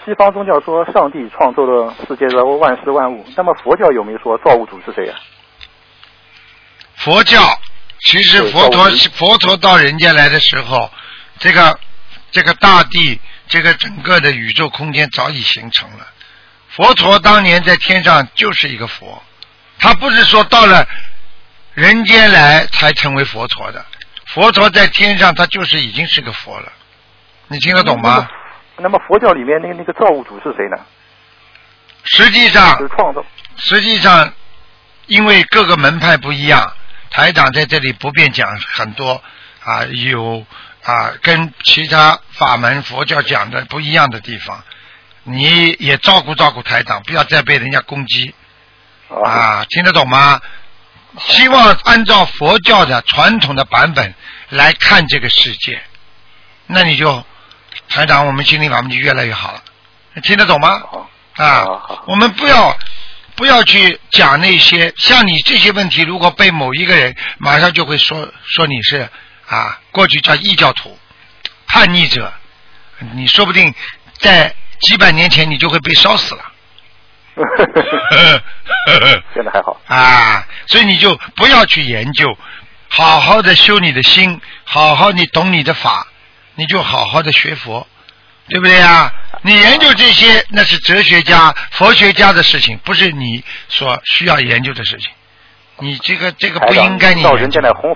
西方宗教说上帝创造了世界的万事万物，那么佛教有没有说造物主是谁啊？ 佛教其实佛陀到人间来的时候，这个大地，这个整个的宇宙空间早已形成了。佛陀当年在天上就是一个佛，他不是说到了人间来才成为佛陀的。佛陀在天上他就是已经是个佛了，你听得懂吗？ 那么佛教里面那个造物主是谁呢？ 实际上是创造。 实际上因为各个门派不一样，台长在这里不便讲很多有跟其他法门佛教讲的不一样的地方，你也照顾照顾台长，不要再被人家攻击听得懂吗？希望按照佛教的传统的版本来看这个世界，那你就台长我们心灵法门就越来越好了，听得懂吗？我们不要去讲那些像你这些问题，如果被某一个人马上就会说你是过去叫异教徒叛逆者，你说不定在几百年前你就会被烧死了。 现在还好所以你就不要去研究，好好的修你的心，好好你懂你的法，你就好好的学佛，对不对啊？你研究这些那是哲学家佛学家的事情，不是你所需要研究的事情，你这个不应该你研究。